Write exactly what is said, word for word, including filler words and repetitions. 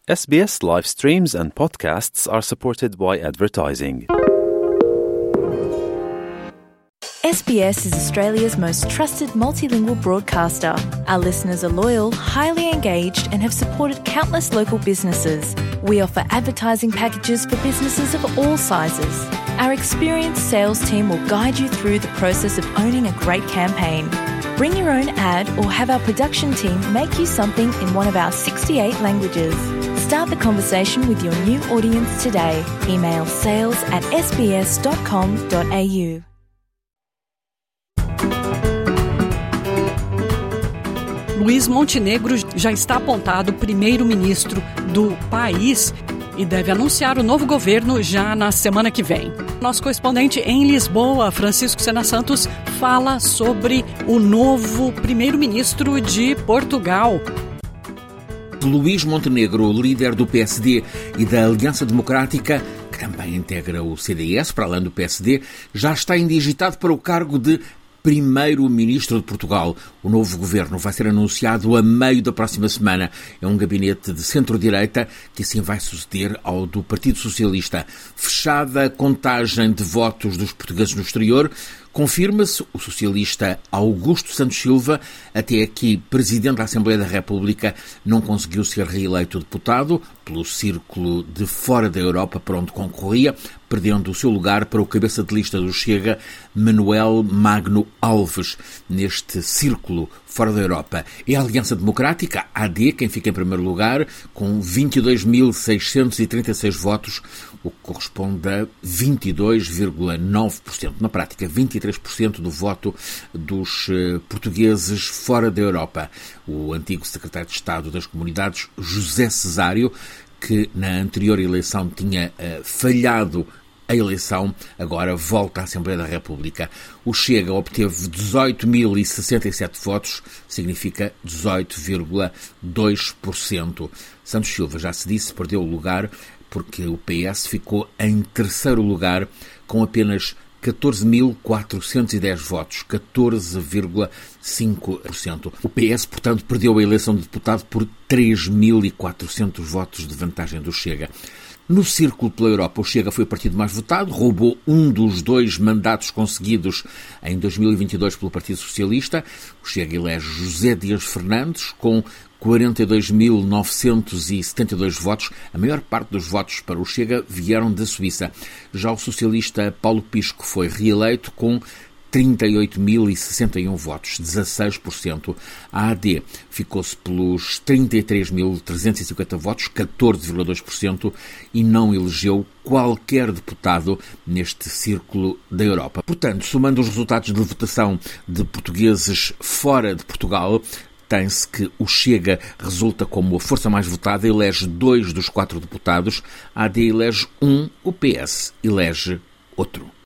S B S live streams and podcasts are supported by advertising. S B S is Australia's most trusted multilingual broadcaster. Our listeners are loyal, highly engaged, and have supported countless local businesses. We offer advertising packages for businesses of all sizes. Our experienced sales team will guide you through the process of owning a great campaign. Bring your own ad or have our production team make you something in one of our sixty-eight languages. Start the conversation with your new audience today. Email sales at s b s dot com dot a u. Luís Montenegro já está apontado primeiro-ministro do país e deve anunciar o novo governo já na semana que vem. Nosso correspondente em Lisboa, Francisco Sena Santos, fala sobre o novo primeiro-ministro de Portugal. Luís Montenegro, líder do P S D e da Aliança Democrática, que também integra o C D S, para além do P S D, já está indigitado para o cargo de Primeiro-Ministro de Portugal. O novo governo vai ser anunciado a meio da próxima semana. É um gabinete de centro-direita que assim vai suceder ao do Partido Socialista. Fechada a contagem de votos dos portugueses no exterior, confirma-se o socialista Augusto Santos Silva, até aqui Presidente da Assembleia da República, não conseguiu ser reeleito deputado pelo círculo de fora da Europa para onde concorria, perdendo o seu lugar para o cabeça de lista do Chega, Manuel Magno Alves, neste círculo fora da Europa. É a Aliança Democrática, A D, quem fica em primeiro lugar, com vinte e dois mil seiscentos e trinta e seis votos, o que corresponde a vinte e dois vírgula nove por cento. Na prática, vinte e três por cento do voto dos uh, portugueses fora da Europa. O antigo secretário de Estado das Comunidades, José Cesário, que na anterior eleição tinha uh, falhado a eleição, agora volta à Assembleia da República. O Chega obteve dezoito mil e sessenta e sete votos, significa dezoito vírgula dois por cento. Santos Silva, já se disse, perdeu o lugar porque o P S ficou em terceiro lugar com apenas catorze mil quatrocentos e dez votos, catorze vírgula cinco por cento. O P S, portanto, perdeu a eleição de deputado por três mil e quatrocentos votos de vantagem do Chega. No círculo pela Europa, o Chega foi o partido mais votado, roubou um dos dois mandatos conseguidos em dois mil e vinte e dois pelo Partido Socialista. O Chega elege José Dias Fernandes com quarenta e dois mil novecentos e setenta e dois votos. A maior parte dos votos para o Chega vieram da Suíça. Já o socialista Paulo Pisco foi reeleito com trinta e oito mil e sessenta e um votos, dezasseis por cento. A AD ficou-se pelos trinta e três mil trezentos e cinquenta votos, catorze vírgula dois por cento, e não elegeu qualquer deputado neste círculo da Europa. Portanto, somando os resultados de votação de portugueses fora de Portugal, tem-se que o Chega resulta como a força mais votada, elege dois dos quatro deputados, a AD elege um, o P S elege outro.